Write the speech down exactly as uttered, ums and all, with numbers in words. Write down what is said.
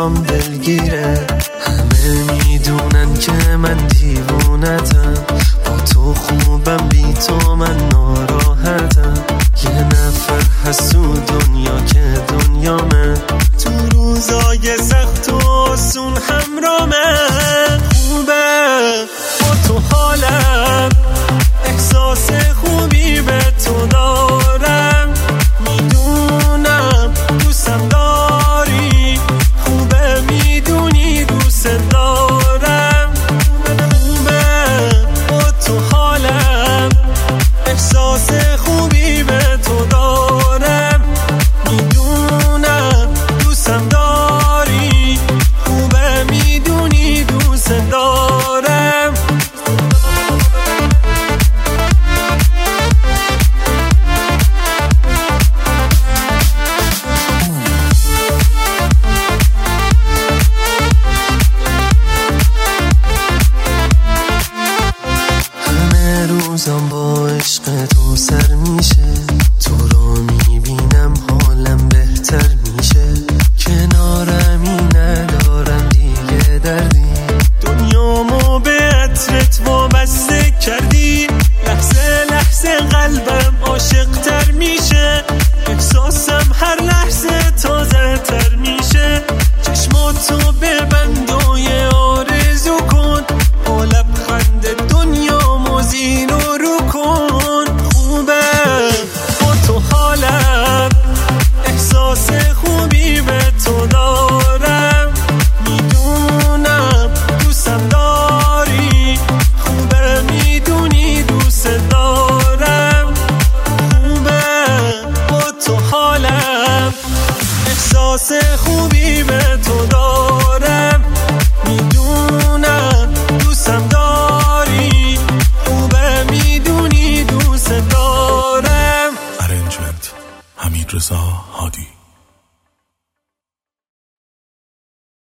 برام دلگیره. همه میدونن که من دیوونتم، با تو خوبم بی تو من ناراحتم. یه نفر هست تو دنیا که دنیامه، تو روزای سخت و آسون همرامه. خوبه با تو حالم احساس